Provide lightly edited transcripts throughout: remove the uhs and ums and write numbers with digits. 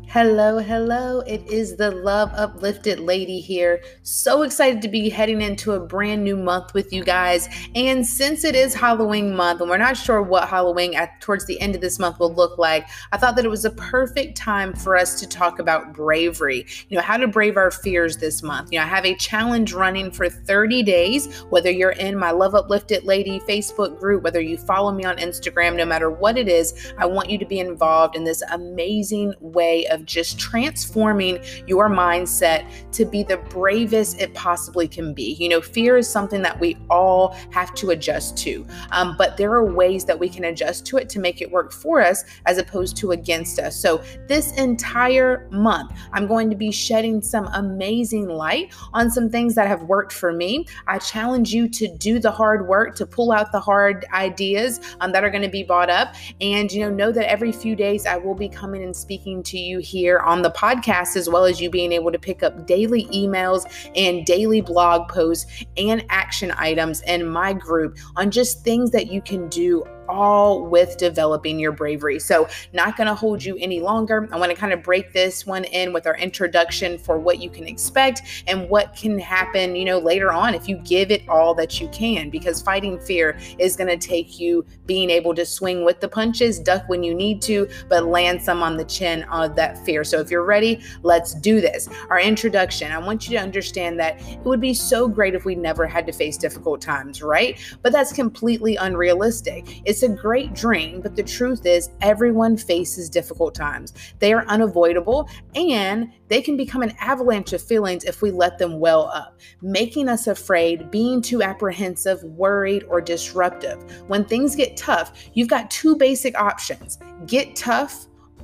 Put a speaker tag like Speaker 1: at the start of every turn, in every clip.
Speaker 1: Hello, hello. It is the Love Uplifted Lady here. So excited to be heading into a brand new month with you guys. And since it is Halloween month and we're not sure what Halloween towards the end of this month will look like, I thought that it was a perfect time for us to talk about bravery. How to brave our fears this month. I have a challenge running for 30 days, whether you're in my Love Uplifted Lady Facebook group, whether you follow me on Instagram, no matter what it is, I want you to be involved in this amazing way of just transforming your mindset to be the bravest it possibly can be. Fear is something that we all have to adjust to, but there are ways that we can adjust to it to make it work for us as opposed to against us. So this entire month, I'm going to be shedding some amazing light on some things that have worked for me. I challenge you to do the hard work, to pull out the hard ideas that are going to be brought up. And, know that every few days I will be coming and speaking to you here on the podcast, as well as you being able to pick up daily emails and daily blog posts and action items in my group on just things that you can do, all with developing your bravery. So not going to hold you any longer. I want to kind of break this one in with our introduction for what you can expect and what can happen, later on if you give it all that you can, because fighting fear is going to take you being able to swing with the punches, duck when you need to, but land some on the chin of that fear. So if you're ready, let's do this. Our introduction, I want you to understand that it would be so great if we never had to face difficult times, right? But that's completely unrealistic. It's a great dream, but the truth is everyone faces difficult times. They are unavoidable, and they can become an avalanche of feelings if we let them well up, making us afraid, being too apprehensive, worried, or disruptive. When things get tough, you've got two basic options: get tough,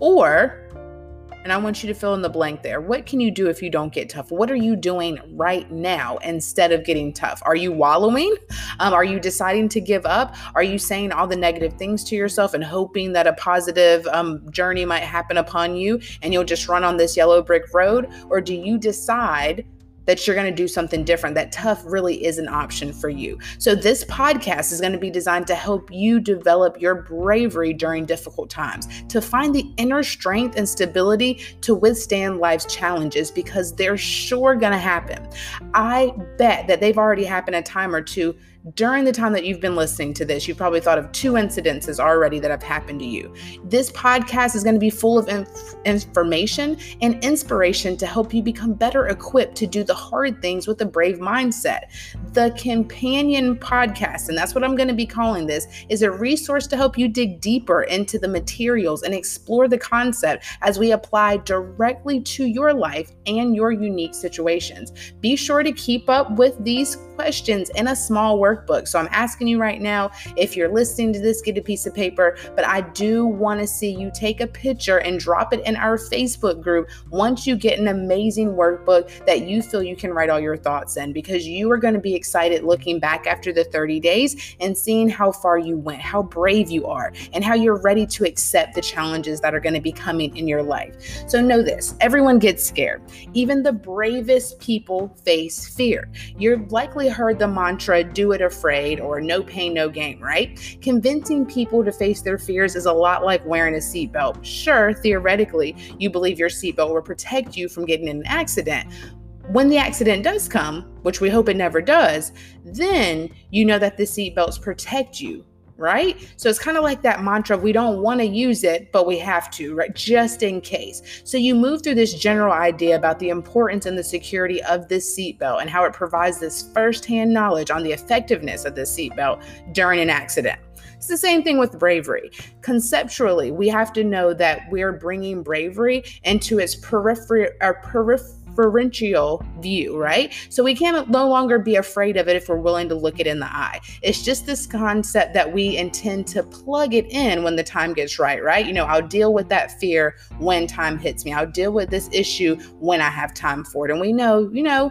Speaker 1: and I want you to fill in the blank there. What can you do if you don't get tough? What are you doing right now instead of getting tough? Are you wallowing? Are you deciding to give up? Are you saying all the negative things to yourself and hoping that a positive journey might happen upon you and you'll just run on this yellow brick road? Or do you decide that you're going to do something different, that tough really is an option for you? So this podcast is going to be designed to help you develop your bravery during difficult times, to find the inner strength and stability to withstand life's challenges, because they're sure going to happen. I bet that they've already happened a time or two. During the time that you've been listening to this, you've probably thought of 2 incidences already that have happened to you. This podcast is going to be full of information and inspiration to help you become better equipped to do the hard things with a brave mindset. The companion podcast, and that's what I'm going to be calling this, is a resource to help you dig deeper into the materials and explore the concept as we apply directly to your life and your unique situations. Be sure to keep up with these questions in a small workbook. So I'm asking you right now, if you're listening to this, get a piece of paper, but I do want to see you take a picture and drop it in our Facebook group once you get an amazing workbook that you feel you can write all your thoughts in, because you are going to be excited looking back after the 30 days and seeing how far you went, how brave you are, and how you're ready to accept the challenges that are going to be coming in your life. So know this, everyone gets scared. Even the bravest people face fear. You've likely heard the mantra, do it afraid, or no pain, no gain, right? Convincing people to face their fears is a lot like wearing a seatbelt. Sure, theoretically, you believe your seatbelt will protect you from getting in an accident. When the accident does come, which we hope it never does, then you know that the seatbelts protect you, right? So it's kind of like that mantra, we don't want to use it, but we have to, right? Just in case. So you move through this general idea about the importance and the security of this seatbelt and how it provides this firsthand knowledge on the effectiveness of this seatbelt during an accident. It's the same thing with bravery. Conceptually, we have to know that we're bringing bravery into its peripheral view, right? So we can no longer be afraid of it if we're willing to look it in the eye. It's just this concept that we intend to plug it in when the time gets right? I'll deal with that fear when time hits me. I'll deal with this issue when I have time for it. And we know,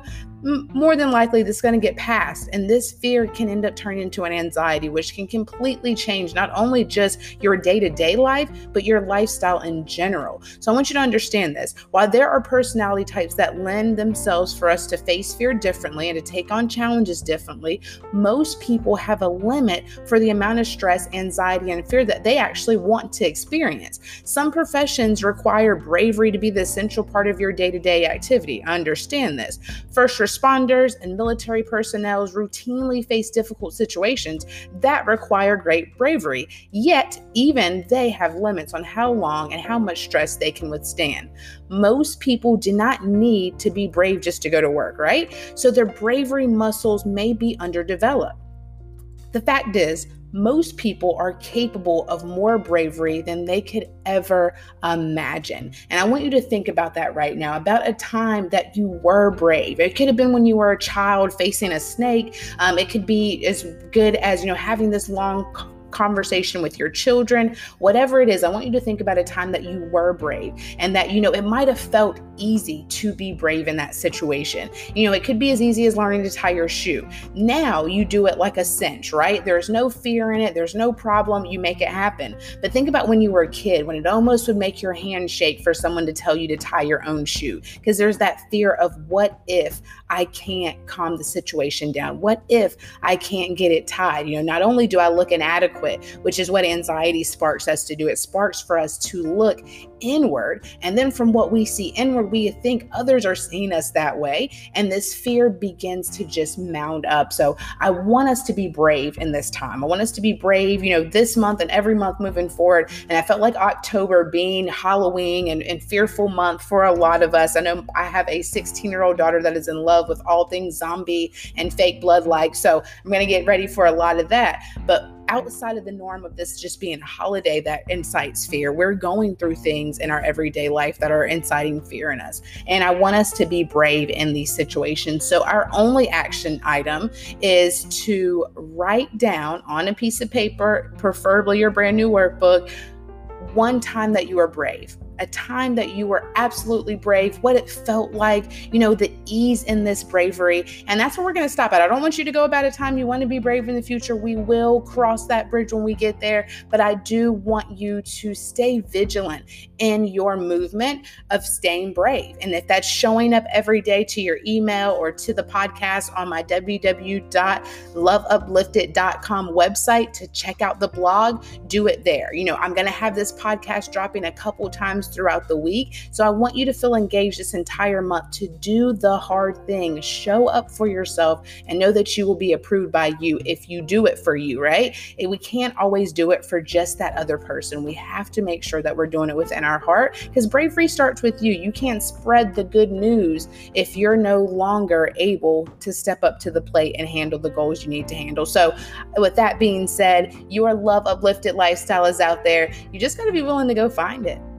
Speaker 1: more than likely this is going to get passed. And this fear can end up turning into an anxiety, which can completely change not only just your day-to-day life, but your lifestyle in general. So I want you to understand this. While there are personality types that lend themselves for us to face fear differently and to take on challenges differently, most people have a limit for the amount of stress, anxiety, and fear that they actually want to experience. Some professions require bravery to be the essential part of your day-to-day activity. I understand this. First responders and military personnel routinely face difficult situations that require great bravery, yet even they have limits on how long and how much stress they can withstand. Most people do not need to be brave just to go to work, right? So their bravery muscles may be underdeveloped. The fact is, most people are capable of more bravery than they could ever imagine. And I want you to think about that right now, about a time that you were brave. It could have been when you were a child facing a snake. It could be as good as, having this long conversation with your children, whatever it is. I want you to think about a time that you were brave and that, it might have felt easy to be brave in that situation. It could be as easy as learning to tie your shoe. Now you do it like a cinch, right? There's no fear in it. There's no problem. You make it happen. But think about when you were a kid, when it almost would make your hand shake for someone to tell you to tie your own shoe, because there's that fear of, what if I can't calm the situation down? What if I can't get it tied? Not only do I look inadequate, which is what anxiety sparks us to do. It sparks for us to look inward. And then from what we see inward, we think others are seeing us that way. And this fear begins to just mount up. So I want us to be brave in this time. I want us to be brave, this month and every month moving forward. And I felt like October being Halloween and fearful month for a lot of us. I know I have a 16-year-old daughter that is in love with all things zombie and fake blood-like. So I'm going to get ready for a lot of that. But outside of the norm of this just being a holiday that incites fear, we're going through things in our everyday life that are inciting fear in us. And I want us to be brave in these situations. So our only action item is to write down on a piece of paper, preferably your brand new workbook, one time that you were brave. A time that you were absolutely brave, what it felt like, the ease in this bravery. And that's where we're going to stop at. I don't want you to go about a time you want to be brave in the future. We will cross that bridge when we get there. But I do want you to stay vigilant in your movement of staying brave. And if that's showing up every day to your email or to the podcast on my www.loveuplifted.com website to check out the blog, do it there. I'm going to have this podcast dropping a couple times throughout the week. So I want you to feel engaged this entire month to do the hard thing, show up for yourself, and know that you will be approved by you if you do it for you, right? And we can't always do it for just that other person. We have to make sure that we're doing it within our heart, because bravery starts with you. You can't spread the good news if you're no longer able to step up to the plate and handle the goals you need to handle. So with that being said, your Love Uplifted lifestyle is out there. You just got to be willing to go find it.